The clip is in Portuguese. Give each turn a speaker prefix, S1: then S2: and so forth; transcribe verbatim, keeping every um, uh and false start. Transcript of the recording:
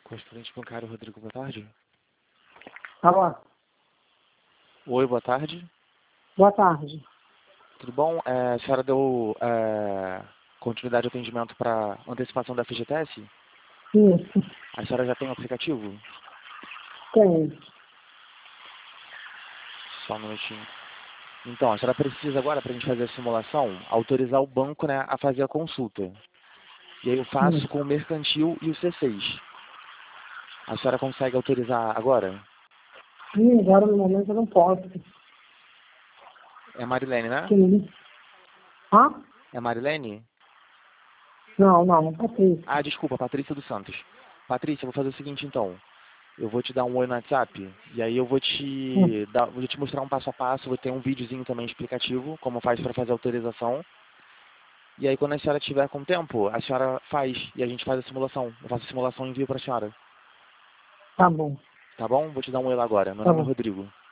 S1: Correspondente bancário Rodrigo, boa tarde.
S2: Alô,
S1: Oi, boa tarde.
S2: boa tarde.
S1: Tudo bom? É, a senhora deu é, continuidade ao atendimento para antecipação da F G T S?
S2: Isso,
S1: A senhora já tem o aplicativo?
S2: tem.
S1: Só um minutinho. Então, a senhora precisa agora, para a gente fazer a simulação, autorizar o banco, né, a fazer a consulta. E aí eu faço
S2: Isso.
S1: com o mercantil e o C seis. A senhora consegue autorizar agora?
S2: Sim, agora no momento eu não posso.
S1: É Marilene, né?
S2: Sim. Hã?
S1: É Marilene?
S2: Não, não, não passei.
S1: Ah, desculpa, Patrícia dos Santos. Patrícia, eu vou fazer o seguinte então. Eu vou te dar um oi no WhatsApp e aí eu vou
S2: Hum,
S1: te dar, vou te mostrar um passo a passo, vou ter um videozinho também explicativo, como faz para fazer a autorização. E aí quando a senhora tiver com tempo, a senhora faz e a gente faz a simulação. Eu faço a simulação e envio para a senhora.
S2: Tá bom,
S1: Tá bom? Vou te dar um oi lá agora. Meu
S2: tá
S1: nome é
S2: bom.
S1: Rodrigo.